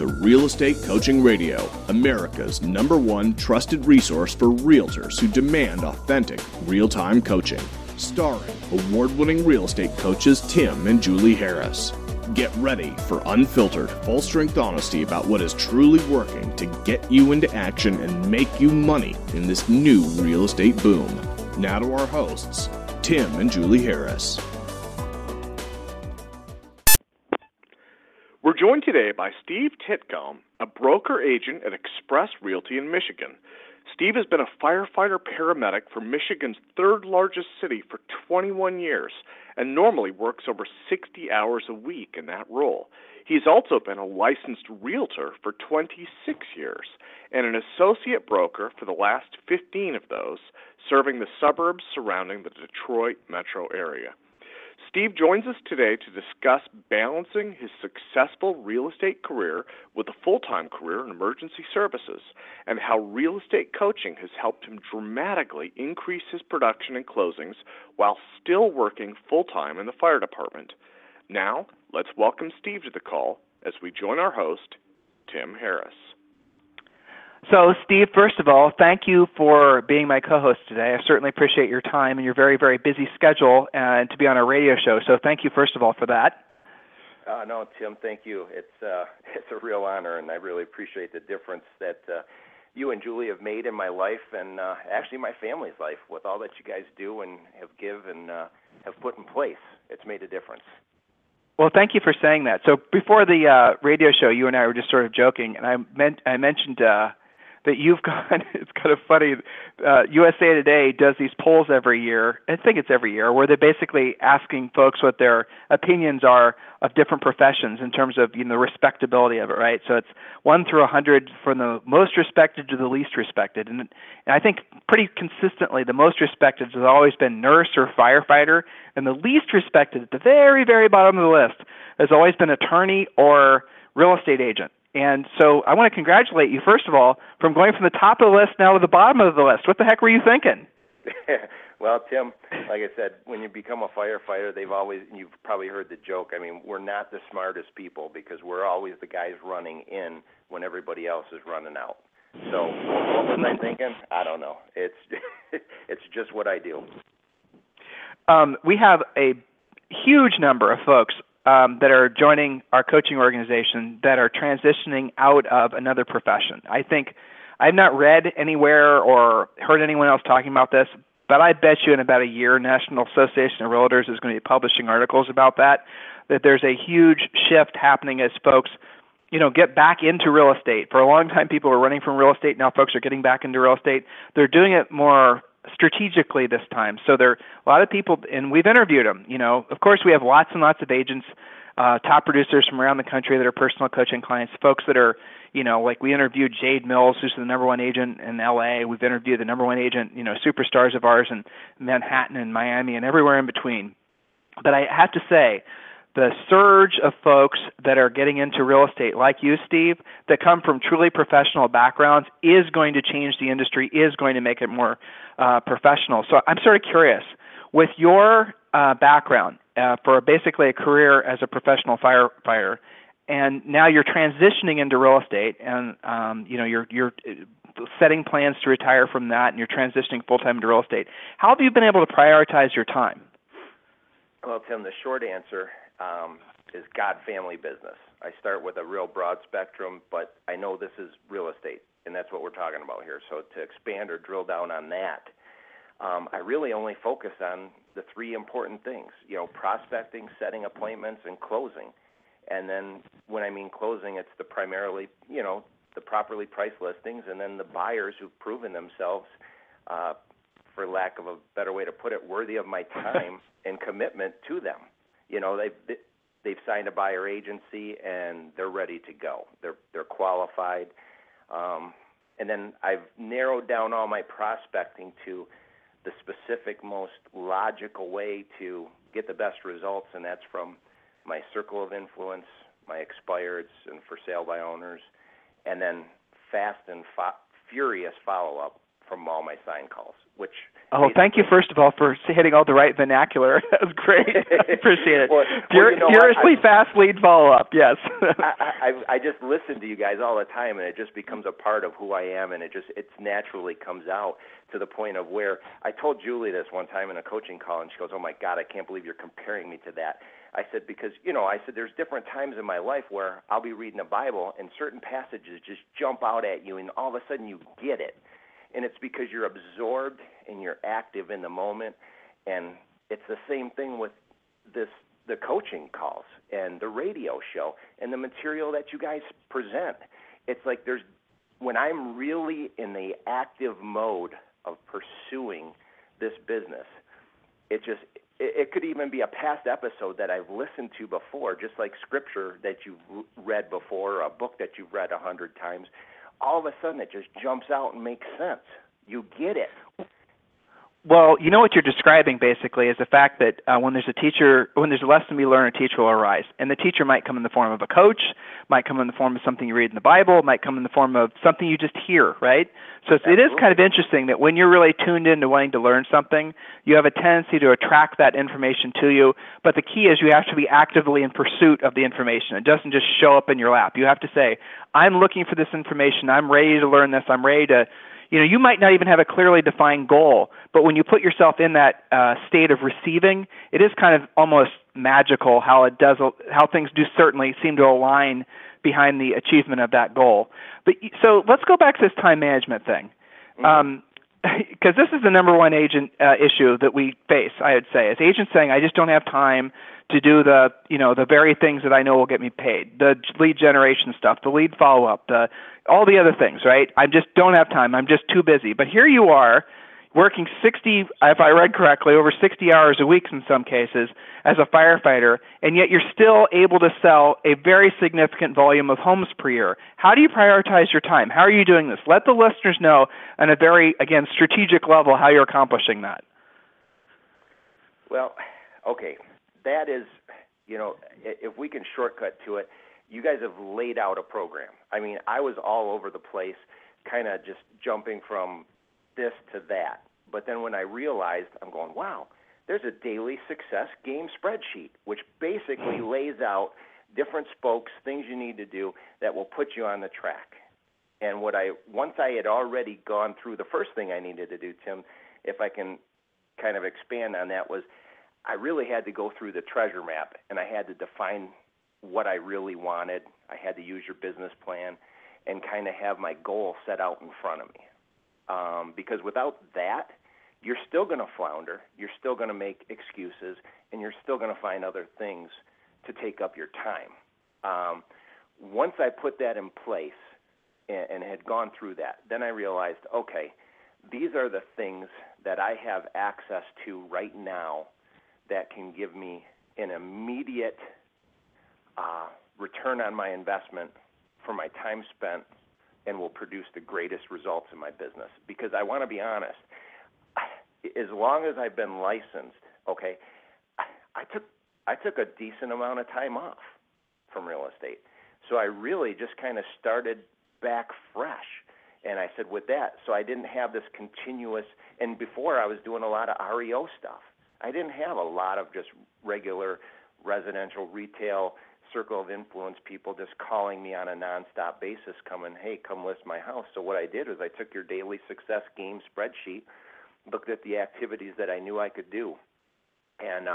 to Real Estate Coaching Radio, America's #1 trusted resource for realtors who demand authentic, real-time coaching. Starring award-winning real estate coaches Tim and Julie Harris. Get ready for unfiltered, full-strength honesty about what is truly working to get you into action and make you money in this new real estate boom. Now to our hosts, Tim and Julie Harris. We're joined today by Steve Titcomb, a broker agent at Express Realty in Michigan. Steve has been a firefighter paramedic for Michigan's third largest city for 21 years and normally works over 60 hours a week in that role. He's also been a licensed realtor for 26 years and an associate broker for the last 15 of those, serving the suburbs surrounding the Detroit metro area. Steve joins us today to discuss balancing his successful real estate career with a full-time career in emergency services and how real estate coaching has helped him dramatically increase his production and closings while still working full-time in the fire department. Now, let's welcome Steve to the call as we join our host, Tim Harris. So, Steve, first of all, thank you for being my co-host today. I certainly appreciate your time and your very, very busy schedule and to be on our radio show. So thank you, first of all, for that. No, Tim, thank you. It's a real honor, and I really appreciate the difference that you and Julie have made in my life and actually my family's life with all that you guys do and have given and have put in place. It's made a difference. Well, thank you for saying that. So before the radio show, you and I were just sort of joking, and I mentioned that you've got, it's kind of funny, USA Today does these polls every year, I think it's every year, where they're basically asking folks what their opinions are of different professions in terms of, the respectability of it, right? So it's 1 through 100 from the most respected to the least respected. And I think pretty consistently the most respected has always been nurse or firefighter, and the least respected at the very, very bottom of the list has always been attorney or real estate agent. And so I want to congratulate you, first of all, from going from the top of the list now to the bottom of the list. What the heck were you thinking? Well, Tim, like I said, when you become a firefighter, you've probably heard the joke. I mean, we're not the smartest people because we're always the guys running in when everybody else is running out. So what was I thinking? I don't know. It's just what I do. We have a huge number of folks that are joining our coaching organization that are transitioning out of another profession. I think I've not read anywhere or heard anyone else talking about this, but I bet you in about a year, National Association of Realtors is going to be publishing articles about that there's a huge shift happening as folks, get back into real estate. For a long time, people were running from real estate. Now folks are getting back into real estate. They're doing it more strategically this time. So there are a lot of people, and we've interviewed them. Of course, we have lots and lots of agents, top producers from around the country that are personal coaching clients, folks that are, like we interviewed Jade Mills, who's the #1 agent in LA. We've interviewed the #1 agent, superstars of ours in Manhattan and Miami and everywhere in between. But I have to say, the surge of folks that are getting into real estate, like you, Steve, that come from truly professional backgrounds is going to change the industry, is going to make it more professional. So I'm sort of curious, with your background for basically a career as a professional firefighter, and now you're transitioning into real estate, and you're setting plans to retire from that, and you're transitioning full-time into real estate. How have you been able to prioritize your time? Well, Tim, the short answer is God family business. I start with a real broad spectrum, but I know this is real estate, and that's what we're talking about here. So to expand or drill down on that, I really only focus on the 3 important things, prospecting, setting appointments, and closing. And then when I mean closing, it's the primarily, the properly priced listings, and then the buyers who've proven themselves, for lack of a better way to put it, worthy of my time and commitment to them. They've signed a buyer agency and they're ready to go. They're qualified, and then I've narrowed down all my prospecting to the specific, most logical way to get the best results, and that's from my circle of influence, my expireds and for sale by owners, and then fast and furious follow-up from all my sign calls, which... Oh, thank you, first of all, for hitting all the right vernacular. That was great. I appreciate it. Furiously fast lead follow-up, yes. I just listen to you guys all the time, and it just becomes a part of who I am, and it naturally comes out to the point of where I told Julie this one time in a coaching call, and she goes, "Oh, my God, I can't believe you're comparing me to that." I said, because, there's different times in my life where I'll be reading the Bible, and certain passages just jump out at you, and all of a sudden you get it. And it's because you're absorbed and you're active in the moment. And it's the same thing with the coaching calls and the radio show and the material that you guys present. It's like when I'm really in the active mode of pursuing this business, it could even be a past episode that I've listened to before, just like scripture that you've read before, or a book that you've read 100 times. All of a sudden it just jumps out and makes sense. You get it. Well, what you're describing basically is the fact that when there's a lesson we learn, a teacher will arise. And the teacher might come in the form of a coach, might come in the form of something you read in the Bible, might come in the form of something you just hear, right? So it is kind of interesting that when you're really tuned in to wanting to learn something, you have a tendency to attract that information to you. But the key is you have to be actively in pursuit of the information. It doesn't just show up in your lap. You have to say, I'm looking for this information. I'm ready to learn this. I'm ready to... you might not even have a clearly defined goal, but when you put yourself in that state of receiving, it is kind of almost magical how things do certainly seem to align behind the achievement of that goal. But so let's go back to this time management thing, because this is the number one agent issue that we face. I would say, as agents saying, I just don't have time to do the very things that I know will get me paid, the lead generation stuff, the lead follow-up, all the other things, right? I just don't have time. I'm just too busy. But here you are working 60, if I read correctly, over 60 hours a week in some cases as a firefighter, and yet you're still able to sell a very significant volume of homes per year. How do you prioritize your time? How are you doing this? Let the listeners know on a very, again, strategic level how you're accomplishing that. Well, okay. That is, if we can shortcut to it, you guys have laid out a program. I mean, I was all over the place, kind of just jumping from this to that. But then when I realized, I'm going, wow, there's a daily success game spreadsheet, which basically lays out different spokes, things you need to do that will put you on the track. And once I had already gone through the first thing I needed to do, Tim, if I can kind of expand on that, was I really had to go through the treasure map, and I had to define what I really wanted. I had to use your business plan and kind of have my goal set out in front of me. Because without that, you're still going to flounder, you're still going to make excuses, and you're still going to find other things to take up your time. Once I put that in place and had gone through that, then I realized, okay, these are the things that I have access to right now that can give me an immediate return on my investment for my time spent and will produce the greatest results in my business. Because I want to be honest, as long as I've been licensed, okay, I took a decent amount of time off from real estate. So I really just kind of started back fresh. And I said with that, so I didn't have this continuous, and before I was doing a lot of REO stuff. I didn't have a lot of just regular residential retail circle of influence people just calling me on a nonstop basis coming, hey, come list my house. So what I did was I took your daily success game spreadsheet, looked at the activities that I knew I could do, and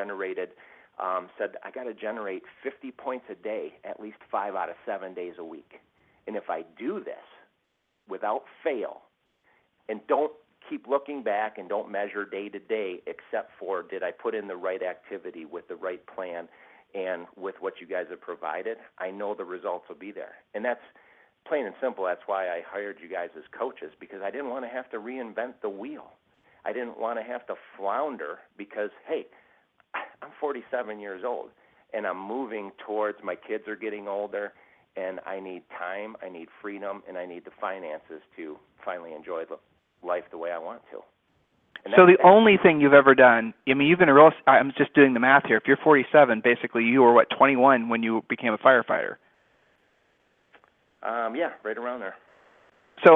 said I got to generate 50 points a day, at least 5 out of 7 days a week. And if I do this without fail, and don't keep looking back and don't measure day to day except for did I put in the right activity with the right plan and with what you guys have provided, I know the results will be there. And that's plain and simple. That's why I hired you guys as coaches, because I didn't want to have to reinvent the wheel. I didn't want to have to flounder because, hey, I'm 47 years old, and I'm moving towards my kids are getting older, and I need time, I need freedom, and I need the finances to finally enjoy life the way I want to. So the only thing you've ever done, I mean, you've been I'm just doing the math here. If you're 47, basically you were, 21 when you became a firefighter? Yeah, right around there. So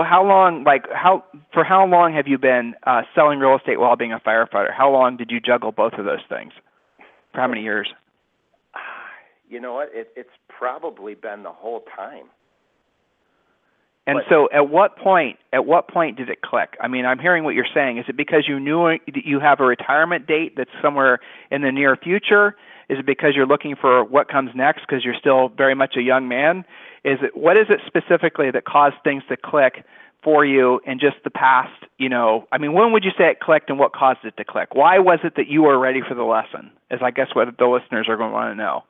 for how long have you been selling real estate while being a firefighter? How long did you juggle both of those things? For how many years? You know what? It's probably been the whole time. And so at what point did it click? I mean, I'm hearing what you're saying. Is it because you knew you have a retirement date that's somewhere in the near future? Is it because you're looking for what comes next because you're still very much a young man? What is it specifically that caused things to click for you in just the past, I mean, when would you say it clicked and what caused it to click? Why was it that you were ready for the lesson, is I guess what the listeners are going to want to know.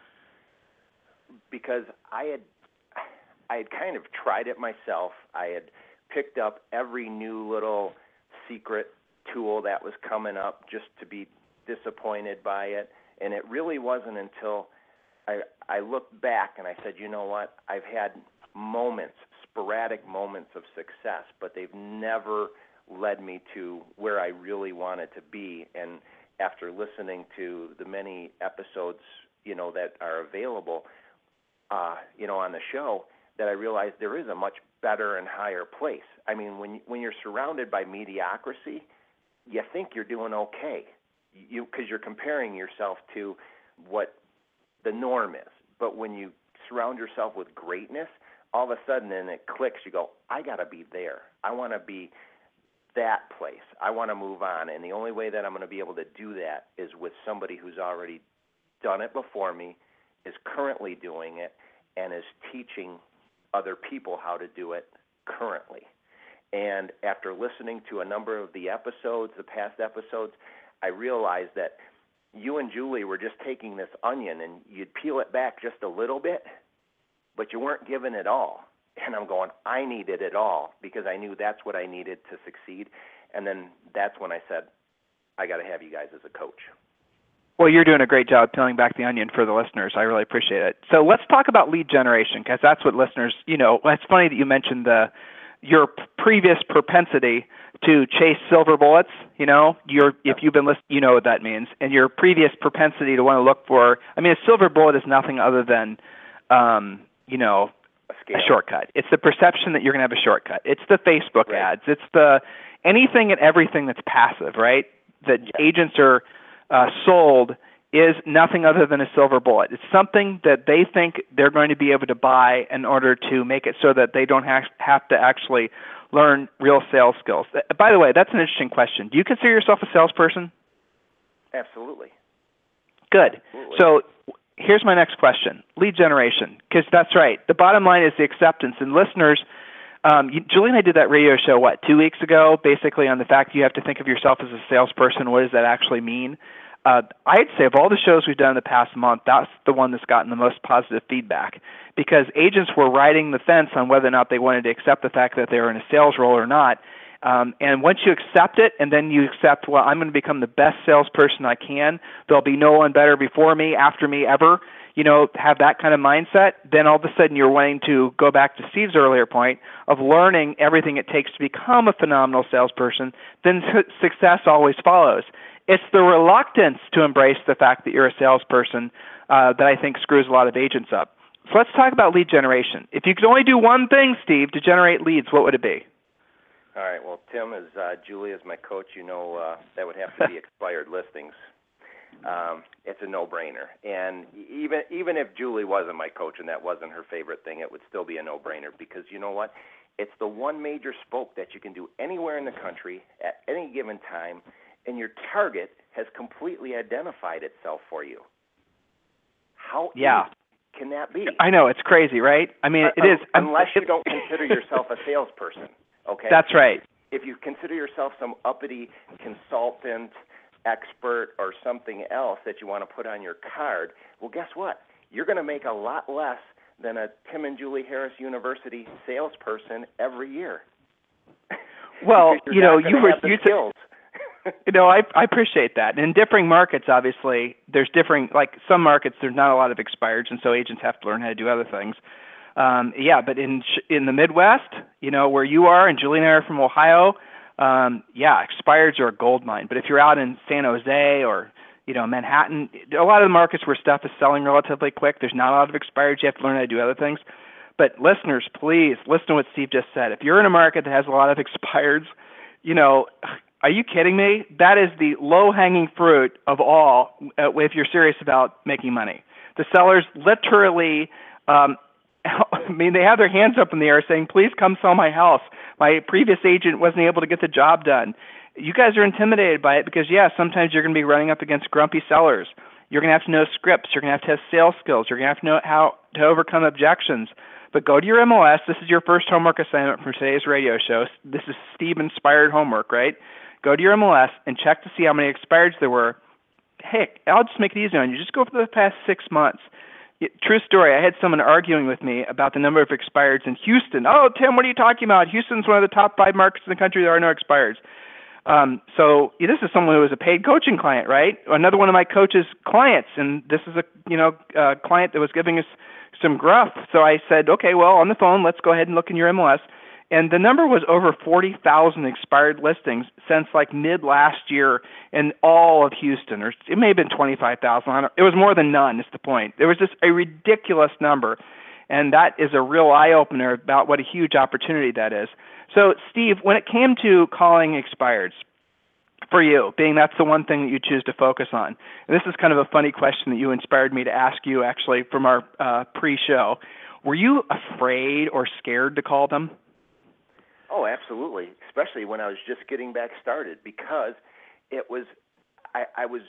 Because I had kind of tried it myself. I had picked up every new little secret tool that was coming up just to be disappointed by it. And it really wasn't until I looked back and I said, you know what, I've had sporadic moments of success, but they've never led me to where I really wanted to be. And after listening to the many episodes, that are available, on the show, that I realized there is a much better and higher place. I mean, when you're surrounded by mediocrity, you think you're doing okay, because you're comparing yourself to what the norm is. But when you surround yourself with greatness, all of a sudden, and it clicks, you go, I got to be there. I want to be that place. I want to move on. And the only way that I'm going to be able to do that is with somebody who's already done it before me, is currently doing it, and is teaching other people how to do it currently. And after listening to a number of the past episodes, I realized that you and Julie were just taking this onion and you'd peel it back just a little bit, but you weren't giving it all. And I'm going, I needed it all, because I knew that's what I needed to succeed. And then that's when I said, I got to have you guys as a coach. Well, you're doing a great job peeling back the onion for the listeners. I really appreciate it. So let's talk about lead generation, because that's what listeners, it's funny that you mentioned your previous propensity to chase silver bullets. If you've been listening, you know what that means. And your previous propensity to want to look for, a silver bullet is nothing other than, a shortcut. It's the perception that you're going to have a shortcut. It's the Facebook ads. It's the anything and everything that's passive, right? That agents are sold is nothing other than a silver bullet. It's something that they think they're going to be able to buy in order to make it so that they don't have to actually learn real sales skills. By the way, that's an interesting question. Do you consider yourself a salesperson? Absolutely. Good. Absolutely. So here's my next question, lead generation, because that's right. The bottom line is the acceptance. And listeners, Julie and I did that radio show, 2 weeks ago, basically on the fact you have to think of yourself as a salesperson. What does that actually mean? I'd say of all the shows we've done in the past month, that's the one that's gotten the most positive feedback, because agents were riding the fence on whether or not they wanted to accept the fact that they were in a sales role or not. And once you accept it, and then you accept, well, I'm going to become the best salesperson I can, there'll be no one better before me, after me, ever, have that kind of mindset, then all of a sudden you're wanting to go back to Steve's earlier point of learning everything it takes to become a phenomenal salesperson, then success always follows. It's the reluctance to embrace the fact that you're a salesperson that I think screws a lot of agents up. So let's talk about lead generation. If you could only do one thing, Steve, to generate leads, what would it be? All right. Well, Tim, as Julie is my coach, that would have to be expired listings. It's a no-brainer. And even if Julie wasn't my coach and that wasn't her favorite thing, it would still be a no-brainer, because you know what? It's the one major spoke that you can do anywhere in the country at any given time, and your target has completely identified itself for you. How easy can that be? I know, it's crazy, right? It is. Unless you don't consider yourself a salesperson, okay? That's right. If you consider yourself some uppity consultant, expert, or something else that you want to put on your card, well, guess what? You're going to make a lot less than a Tim and Julie Harris University salesperson every year. Well, you skills. I appreciate that. In differing markets, obviously, there's differing, like some markets, there's not a lot of expireds, and so agents have to learn how to do other things. But in the Midwest, where you are, and Julie and I are from Ohio, expireds are a gold mine. But if you're out in San Jose or, Manhattan, a lot of the markets where stuff is selling relatively quick, there's not a lot of expireds. You have to learn how to do other things. But listeners, please listen to what Steve just said. If you're in a market that has a lot of expireds, are you kidding me? That is the low-hanging fruit of all if you're serious about making money. The sellers literally, they have their hands up in the air saying, please come sell my house. My previous agent wasn't able to get the job done. You guys are intimidated by it because, sometimes you're going to be running up against grumpy sellers. You're going to have to know scripts. You're going to have sales skills. You're going to have to know how to overcome objections. But go to your MLS. This is your first homework assignment for today's radio show. This is Steve-inspired homework, right? Go to your MLS and check to see how many expireds there were. Heck, I'll just make it easy on you. Just go for the past 6 months. True story. I had someone arguing with me about the number of expireds in Houston. Oh, Tim, what are you talking about? Houston's one of the top 5 markets in the country. There are no expireds. So this is someone who was a paid coaching client, right? Another one of my coach's clients, and this is a client that was giving us some gruff. So I said, okay, well, on the phone, let's go ahead and look in your MLS. And the number was over 40,000 expired listings since like mid last year in all of Houston, or it may have been 25,000. It was more than none, is the point. There was just a ridiculous number. And that is a real eye-opener about what a huge opportunity that is. So, Steve, when it came to calling expireds, for you, being that's the one thing that you choose to focus on, and this is kind of a funny question that you inspired me to ask you actually from our pre-show. Were you afraid or scared to call them? Oh, absolutely, especially when I was just getting back started, because it was, I was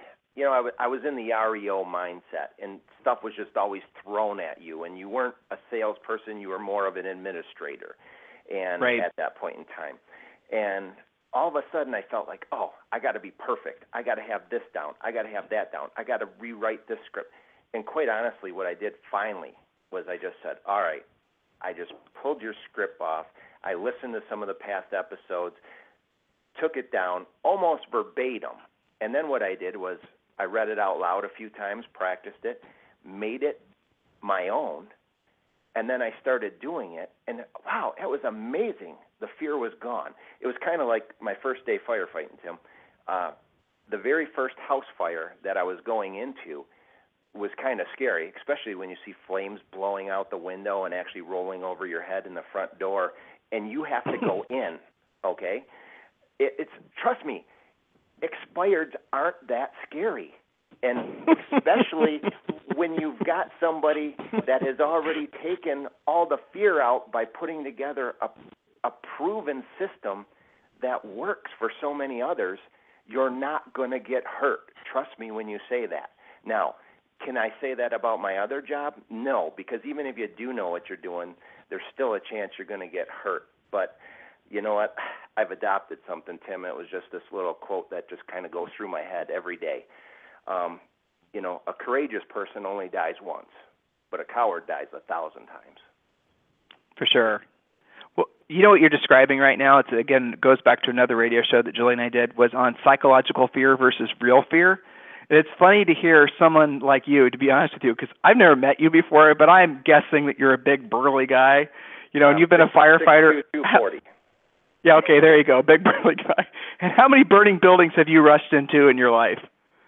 in the REO mindset, and stuff was just always thrown at you, and you weren't a salesperson, you were more of an administrator, and right. At that point in time, and all of a sudden I felt like, oh, I got to be perfect, I got to have this down, I got to have that down, I got to rewrite this script, and quite honestly, what I did finally was I just said, all right, I just pulled your script off. I listened to some of the past episodes, took it down almost verbatim, and then what I did was I read it out loud a few times, practiced it, made it my own, and then I started doing it, and wow, it was amazing. The fear was gone. It was kind of like my first day firefighting, Tim. The very first house fire that I was going into was kind of scary, especially when you see flames blowing out the window and actually rolling over your head in the front door, and you have to go in, okay? It's trust me, expireds aren't that scary, and especially when you've got somebody that has already taken all the fear out by putting together a proven system that works for so many others, you're not going to get hurt. Trust me when you say that. Now, can I say that about my other job? No, because even if you do know what you're doing, there's still a chance you're going to get hurt. But you know what? I've adopted something, Tim. It was just this little quote that just kind of goes through my head every day. A courageous person only dies once, but a coward dies 1,000 times. For sure. Well, you know what you're describing right now? It goes back to another radio show that Julie and I did, was on psychological fear versus real fear. It's funny to hear someone like you, to be honest with you, because I've never met you before, but I'm guessing that you're a big, burly guy, and you've been a firefighter. 240. Yeah, okay, there you go, big, burly guy. And how many burning buildings have you rushed into in your life?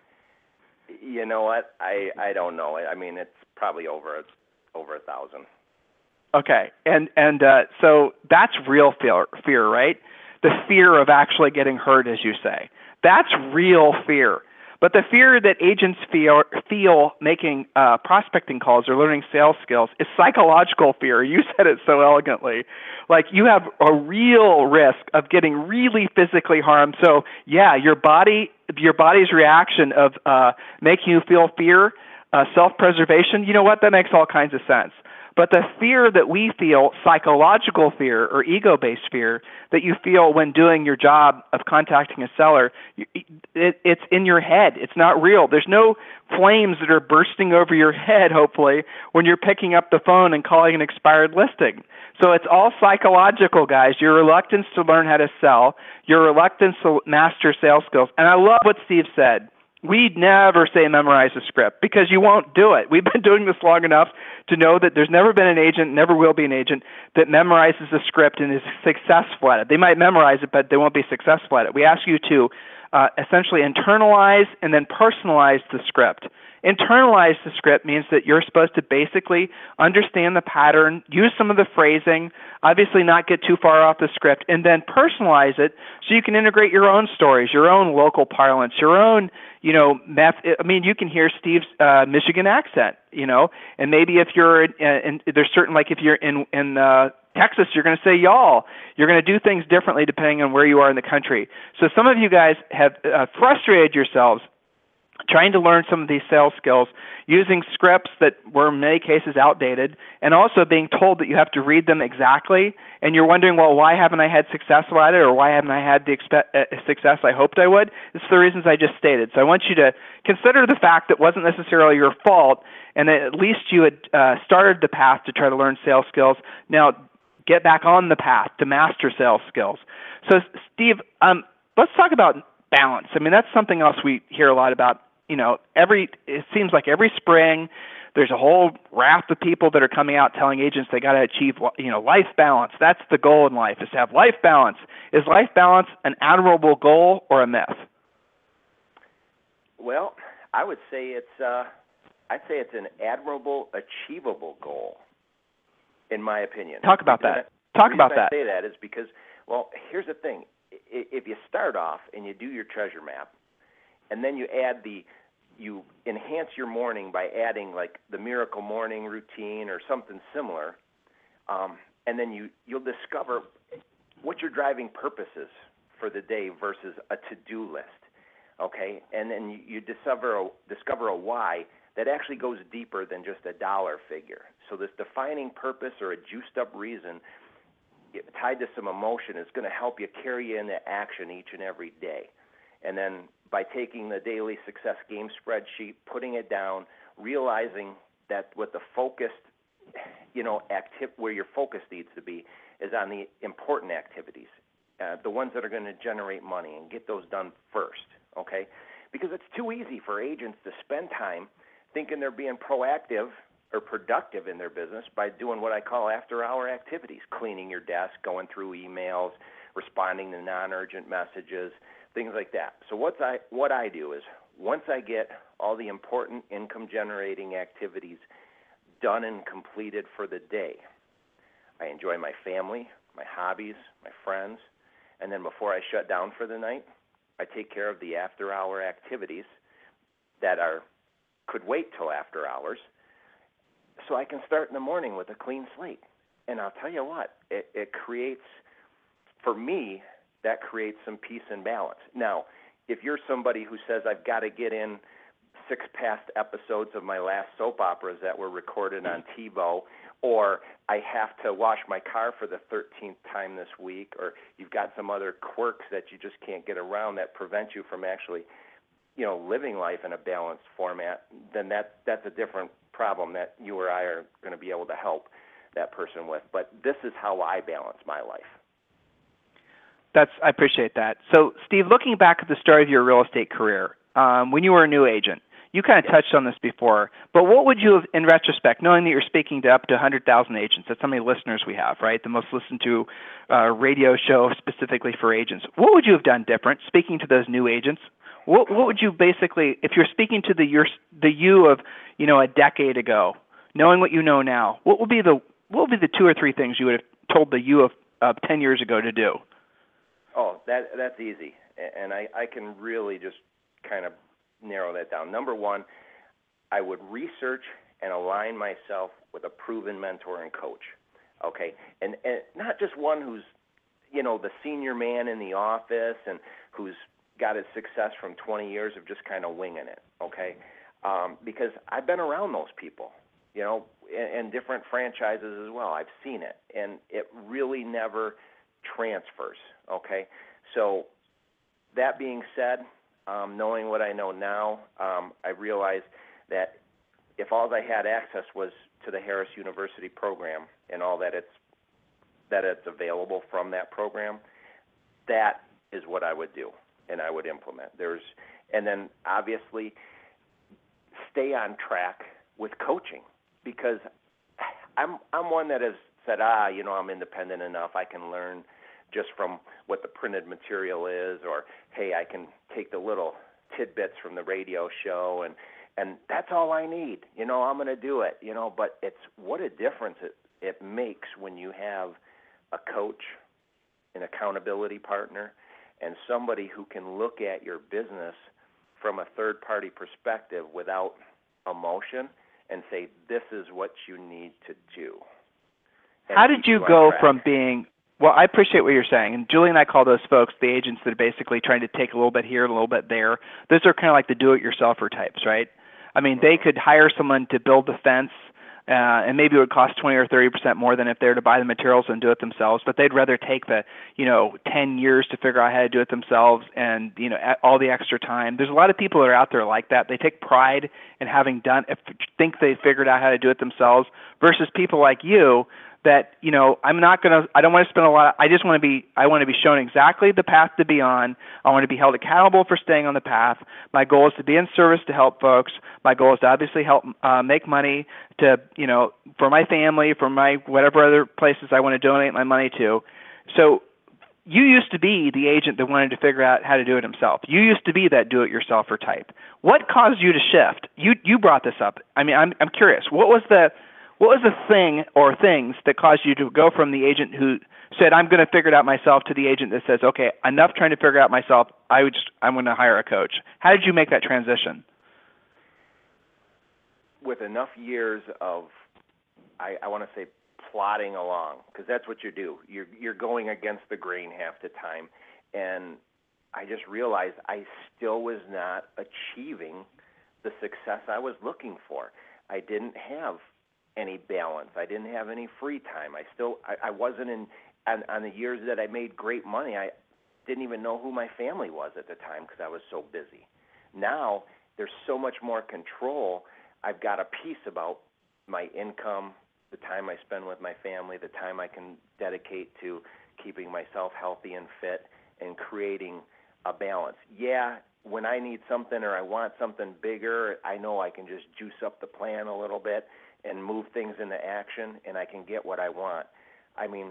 You know what? I don't know. I mean, it's probably over 1,000. Okay, and so that's real fear, right? The fear of actually getting hurt, as you say. That's real fear. But the fear that agents feel making prospecting calls or learning sales skills is psychological fear. You said it so elegantly. Like you have a real risk of getting really physically harmed. So yeah, your body's reaction of making you feel fear, self-preservation, you know what? That makes all kinds of sense. But the fear that we feel, psychological fear or ego-based fear that you feel when doing your job of contacting a seller, it's in your head. It's not real. There's no flames that are bursting over your head, hopefully, when you're picking up the phone and calling an expired listing. So it's all psychological, guys. Your reluctance to learn how to sell, your reluctance to master sales skills. And I love what Steve said. We'd never say memorize a script because you won't do it. We've been doing this long enough to know that there's never been an agent, never will be an agent, that memorizes a script and is successful at it. They might memorize it, but they won't be successful at it. We ask you to essentially internalize and then personalize the script. Internalize the script means that you're supposed to basically understand the pattern, use some of the phrasing, obviously not get too far off the script, and then personalize it so you can integrate your own stories, your own local parlance, your own, I mean, you can hear Steve's Michigan accent, and maybe if you're in there's certain, like if you're in Texas, you're going to say y'all. You're going to do things differently depending on where you are in the country. So some of you guys have frustrated yourselves trying to learn some of these sales skills using scripts that were in many cases outdated, and also being told that you have to read them exactly, and you're wondering, well, why haven't I had success at it, or why haven't I had the success I hoped I would? It's the reasons I just stated. So I want you to consider the fact that it wasn't necessarily your fault, and that at least you had started the path to try to learn sales skills. Now, get back on the path to master sales skills. So, Steve, let's talk about balance. I mean, that's something else we hear a lot about. It seems like every spring there's a whole raft of people that are coming out telling agents they got to achieve, life balance. That's the goal in life, is to have life balance. Is life balance an admirable goal or a myth? Well, I would say I'd say it's an admirable, achievable goal, in my opinion. Talk about that. Talk about that. The reason I say that is because, well, here's the thing. If you start off and you do your treasure map, and then you enhance your morning by adding like the miracle morning routine or something similar, and then you'll discover what your driving purpose is for the day versus a to-do list, okay? And then you discover a why that actually goes deeper than just a dollar figure. So this defining purpose or a juiced-up reason tied to some emotion is going to help you carry you into action each and every day. And then by taking the daily success game spreadsheet, putting it down, realizing that what the focused, where your focus needs to be is on the important activities, the ones that are going to generate money, and get those done first, okay? Because it's too easy for agents to spend time thinking they're being proactive or productive in their business by doing what I call after-hour activities, cleaning your desk, going through emails, responding to non-urgent messages, things like that. So what I do is, once I get all the important income-generating activities done and completed for the day, I enjoy my family, my hobbies, my friends, and then before I shut down for the night, I take care of the after-hour activities that could wait till after hours, so I can start in the morning with a clean slate. And I'll tell you what, it creates, for me, that creates some peace and balance. Now, if you're somebody who says, I've got to get in 6 past episodes of my last soap operas that were recorded on TiVo, or I have to wash my car for the 13th time this week, or you've got some other quirks that you just can't get around that prevent you from actually, living life in a balanced format, then that's a different problem that you or I are going to be able to help that person with. But this is how I balance my life. I appreciate that. So, Steve, looking back at the start of your real estate career, when you were a new agent, you kind of touched on this before, but what would you have, in retrospect, knowing that you're speaking to up to 100,000 agents, that's how many listeners we have, right? The most listened to radio show specifically for agents. What would you have done different, speaking to those new agents? What would you basically, if you're speaking to the you of, a decade ago, knowing what you know now, what would be the 2 or 3 things you would have told the you of 10 years ago to do? Oh, that's easy, and I can really just kind of narrow that down. Number one, I would research and align myself with a proven mentor and coach, okay? And not just one who's, the senior man in the office and who's got his success from 20 years of just kind of winging it, okay? Because I've been around those people, and different franchises as well. I've seen it, and it really never transfers, okay? So that being said, knowing what I know now, I realized that if all I had access was to the Harris University program and all that it's available from that program, that is what I would do and I would implement. And then obviously stay on track with coaching, because I'm one that has said, I'm independent enough, I can learn just from what the printed material is, or, hey, I can take the little tidbits from the radio show And that's all I need. I'm going to do it. But it's what a difference it makes when you have a coach, an accountability partner, and somebody who can look at your business from a third-party perspective without emotion and say, this is what you need to do. How did you go from being, well, I appreciate what you're saying, and Julie and I call those folks the agents that are basically trying to take a little bit here, a little bit there. Those are kind of like the do-it-yourselfer types, right? I mean, they could hire someone to build the fence, and maybe it would cost 20 or 30% more than if they were to buy the materials and do it themselves, but they'd rather take the, 10 years to figure out how to do it themselves and, all the extra time. There's a lot of people that are out there like that. They take pride in having think they figured out how to do it themselves versus people like you that, I don't want to spend a lot, I want to be shown exactly the path to be on. I want to be held accountable for staying on the path. My goal is to be in service to help folks. My goal is to obviously help make money to, for my family, for my whatever other places I want to donate my money to. So you used to be the agent that wanted to figure out how to do it himself. You used to be that do-it-yourselfer type. What caused you to shift? You brought this up. I mean, I'm curious. What was the thing or things that caused you to go from the agent who said, I'm going to figure it out myself, to the agent that says, okay, enough trying to figure it out myself, I'm going to hire a coach? How did you make that transition? With enough years of, I want to say, plodding along, because that's what you do. You're going against the grain half the time. And I just realized I still was not achieving the success I was looking for. I didn't have any balance. I didn't have any free time. I wasn't on the years that I made great money, I didn't even know who my family was at the time because I was so busy. Now, there's so much more control. I've got a piece about my income, the time I spend with my family, the time I can dedicate to keeping myself healthy and fit and creating a balance. Yeah, when I need something or I want something bigger, I know I can just juice up the plan a little bit and move things into action, and I can get what I want. I mean,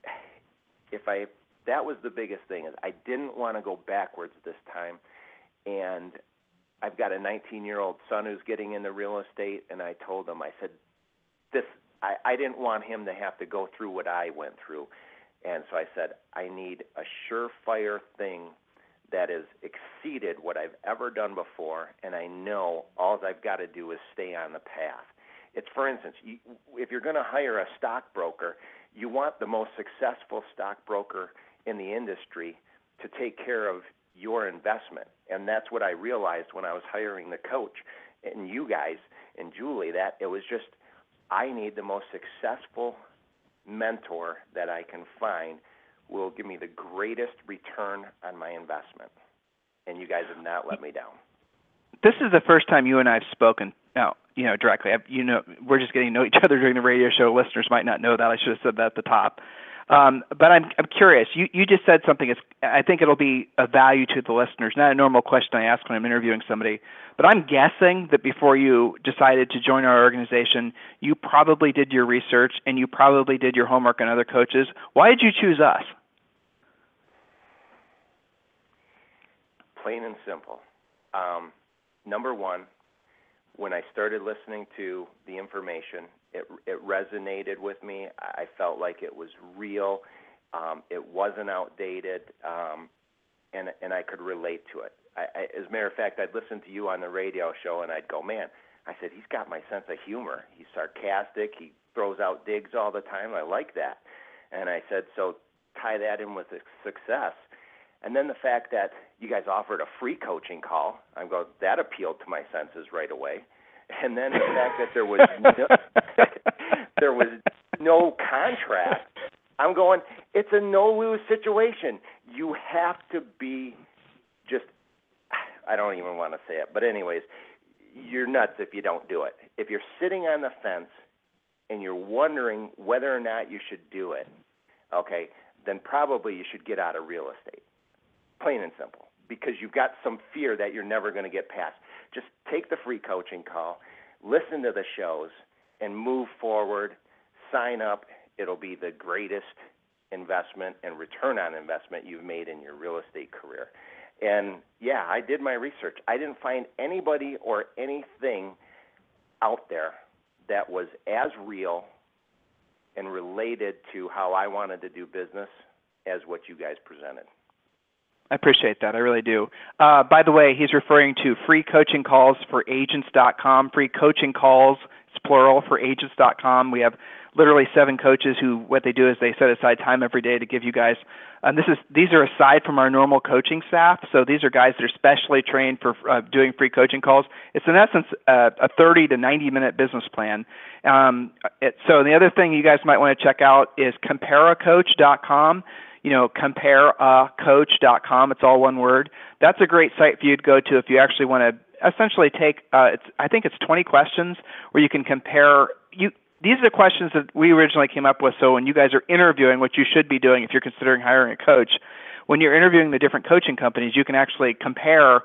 that was the biggest thing, is I didn't want to go backwards this time. And I've got a 19-year-old son who's getting into real estate, and I told him, I said, I didn't want him to have to go through what I went through. And so I said, I need a surefire thing that has exceeded what I've ever done before, and I know all I've got to do is stay on the path. It's, for instance, if you're going to hire a stockbroker, you want the most successful stockbroker in the industry to take care of your investment. And that's what I realized when I was hiring the coach and you guys and Julie, that it was just, I need the most successful mentor that I can find who will give me the greatest return on my investment. And you guys have not let me down. This is the first time you and I have spoken now, directly. We're just getting to know each other during the radio show. Listeners might not know that. I should have said that at the top. But I'm curious. You just said something. I think it'll be of value to the listeners. Not a normal question I ask when I'm interviewing somebody. But I'm guessing that before you decided to join our organization, you probably did your research and you probably did your homework on other coaches. Why did you choose us? Plain and simple. Number one, when I started listening to the information, it resonated with me. I felt like it was real. It wasn't outdated, and I could relate to it. As a matter of fact, I'd listen to you on the radio show, and I'd go, man, I said, he's got my sense of humor. He's sarcastic. He throws out digs all the time. I like that. And I said, so tie that in with the success. And then the fact that you guys offered a free coaching call, I'm going, that appealed to my senses right away. And then the fact that there was no contract, I'm going, it's a no-lose situation. You have to be just, I don't even want to say it, but anyways, you're nuts if you don't do it. If you're sitting on the fence and you're wondering whether or not you should do it, okay, then probably you should get out of real estate. Plain and simple, because you've got some fear that you're never going to get past. Just take the free coaching call, listen to the shows, and move forward. Sign up. It'll be the greatest investment and return on investment you've made in your real estate career. And, yeah, I did my research. I didn't find anybody or anything out there that was as real and related to how I wanted to do business as what you guys presented. I appreciate that. I really do. By the way, he's referring to free coaching calls for agents.com, free coaching calls, it's plural, for agents.com. We have literally 7 coaches who, what they do is they set aside time every day to give you guys, these are aside from our normal coaching staff, so these are guys that are specially trained for doing free coaching calls. It's in essence a 30 to 90 minute business plan. So the other thing you guys might want to check out is compareacoach.com. Compareacoach.com. It's all one word. That's a great site for you to go to if you actually want to essentially take, I think it's 20 questions where you can compare. These are the questions that we originally came up with. So when you guys are interviewing, what you should be doing if you're considering hiring a coach, when you're interviewing the different coaching companies, you can actually compare,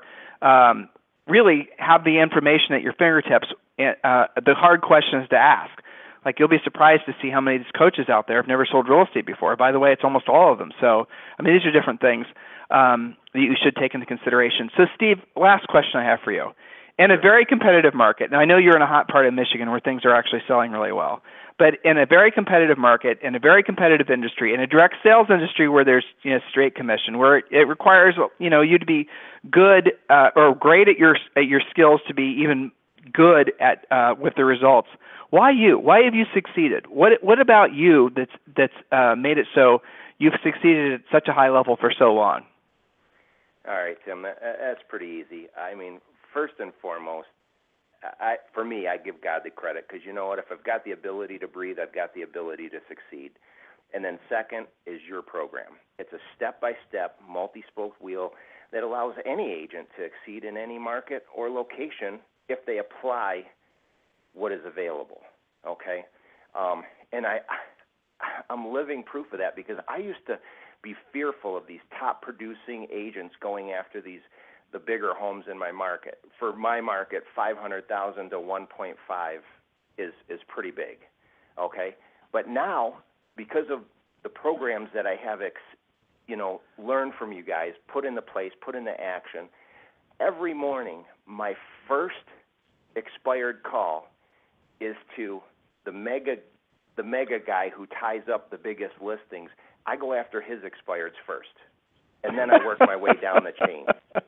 really have the information at your fingertips, the hard questions to ask. Like, you'll be surprised to see how many of these coaches out there have never sold real estate before. By the way, it's almost all of them. So, I mean, these are different things that you should take into consideration. So, Steve, last question I have for you. In a very competitive market, now I know you're in a hot part of Michigan where things are actually selling really well, but in a very competitive market, in a very competitive industry, in a direct sales industry where there's straight commission, where it requires you to be good or great at your skills to be even good at with the results. Why you? Why have you succeeded? What about you that's made it so you've succeeded at such a high level for so long? All right, Tim, that's pretty easy. I mean, first and foremost, for me, I give God the credit because you know what? If I've got the ability to breathe, I've got the ability to succeed. And then second is your program. It's a step-by-step, multi-spoke wheel that allows any agent to exceed in any market or location if they apply what is available, okay? And I'm living proof of that because I used to be fearful of these top-producing agents going after the bigger homes in my market. For my market, 500,000 to 1.5 is pretty big, okay? But now, because of the programs that I have, learned from you guys, put into place, put into action, every morning my first expired call is to the mega guy who ties up the biggest listings. I go after his expireds first, and then I work my way down the chain.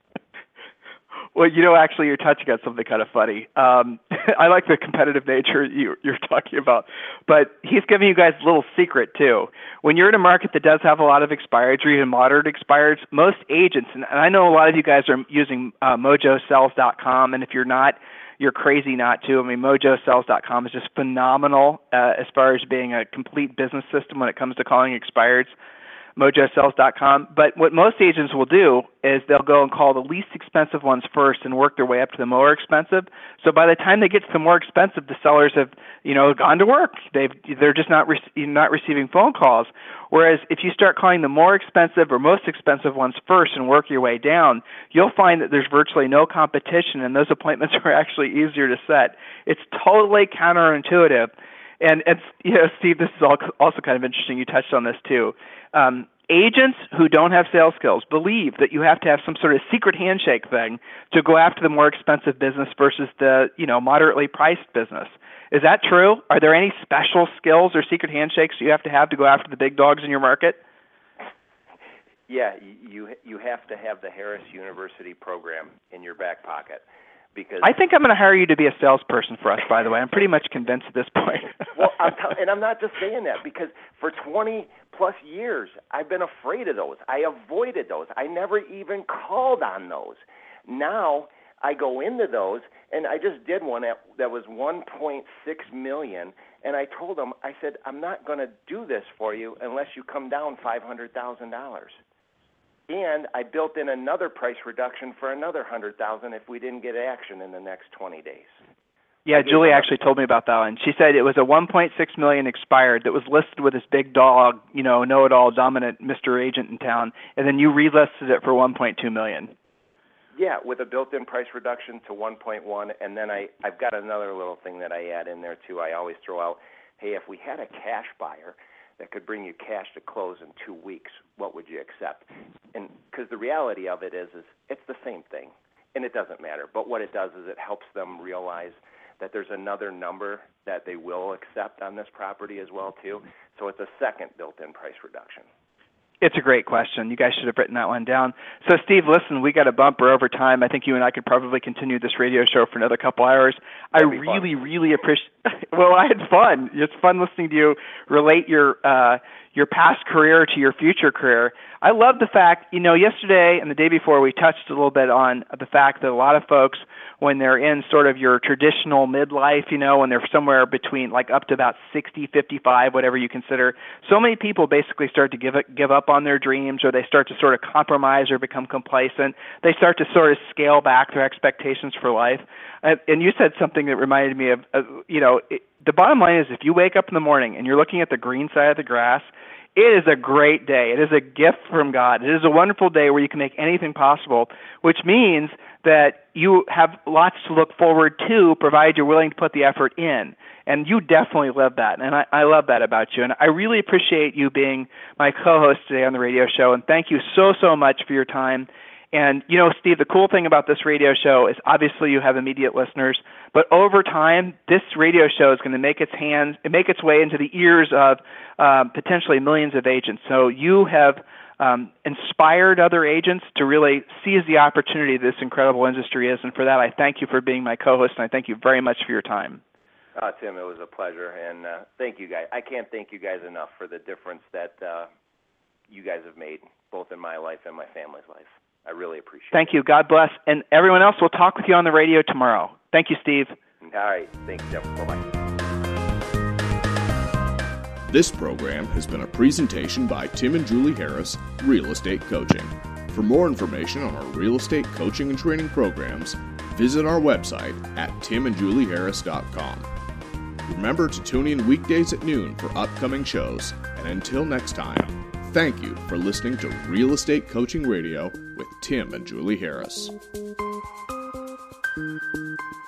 Well, actually, you're touching on something kind of funny. I like the competitive nature you're talking about, but he's giving you guys a little secret, too. When you're in a market that does have a lot of expireds or even moderate expireds, most agents, and I know a lot of you guys are using mojosells.com, and if you're not, you're crazy not to. I mean, mojosells.com is just phenomenal as far as being a complete business system when it comes to calling expireds. mojosells.com. But what most agents will do is they'll go and call the least expensive ones first and work their way up to the more expensive. So by the time they get to the more expensive, the sellers have, gone to work. They're just not receiving phone calls. Whereas if you start calling the more expensive or most expensive ones first and work your way down, you'll find that there's virtually no competition, and those appointments are actually easier to set. It's totally counterintuitive. And Steve, this is also kind of interesting. You touched on this too. Agents who don't have sales skills believe that you have to have some sort of secret handshake thing to go after the more expensive business versus the moderately priced business. Is that true? Are there any special skills or secret handshakes you have to go after the big dogs in your market? Yeah, you have to have the Harris University program in your back pocket. Because I think I'm going to hire you to be a salesperson for us, by the way. I'm pretty much convinced at this point. Well, and I'm not just saying that because for 20-plus years, I've been afraid of those. I avoided those. I never even called on those. Now I go into those, and I just did one that was $1.6 million, and I told them, I said, I'm not going to do this for you unless you come down $500,000. And I built in another price reduction for another $100,000 if we didn't get action in the next 20 days. Yeah, Julie actually told me about that one. She said it was a $1.6 million expired that was listed with this big dog, know-it-all, dominant Mr. Agent in town, and then you relisted it for $1.2 million. Yeah, with a built-in price reduction to 1.1, and then I've got another little thing that I add in there too. I always throw out, hey, if we had a cash buyer that could bring you cash to close in 2 weeks, what would you accept? And because the reality of it is it's the same thing, and it doesn't matter. But what it does is it helps them realize that there's another number that they will accept on this property as well, too. So it's a second built-in price reduction. It's a great question. You guys should have written that one down. So, Steve, listen, we got a bumper over time. I think you and I could probably continue this radio show for another couple hours. I really appreciate. Well, I had fun. It's fun listening to you relate your past career to your future career. I love the fact, yesterday and the day before we touched a little bit on the fact that a lot of folks, when they're in sort of your traditional midlife, when they're somewhere between like up to about 60, 55, whatever you consider, so many people basically start to give up on their dreams, or they start to sort of compromise or become complacent. They start to sort of scale back their expectations for life. And you said something that reminded me of, the bottom line is if you wake up in the morning and you're looking at the green side of the grass, it is a great day. It is a gift from God. It is a wonderful day where you can make anything possible, which means that you have lots to look forward to, provided you're willing to put the effort in. And you definitely live that, and I love that about you. And I really appreciate you being my co-host today on the radio show, and thank you so, so much for your time. And, Steve, the cool thing about this radio show is obviously you have immediate listeners, but over time, this radio show is going to make its way into the ears of potentially millions of agents. So you have inspired other agents to really seize the opportunity this incredible industry is, and for that, I thank you for being my co-host, and I thank you very much for your time. Tim, it was a pleasure, and thank you guys. I can't thank you guys enough for the difference that you guys have made, both in my life and my family's life. I really appreciate it. Thank you. God bless. And everyone else, we'll talk with you on the radio tomorrow. Thank you, Steve. All right. Thanks, Jeff. Bye-bye. This program has been a presentation by Tim and Julie Harris, Real Estate Coaching. For more information on our real estate coaching and training programs, visit our website at timandjulieharris.com. Remember to tune in weekdays at noon for upcoming shows. And until next time, thank you for listening to Real Estate Coaching Radio with Tim and Julie Harris.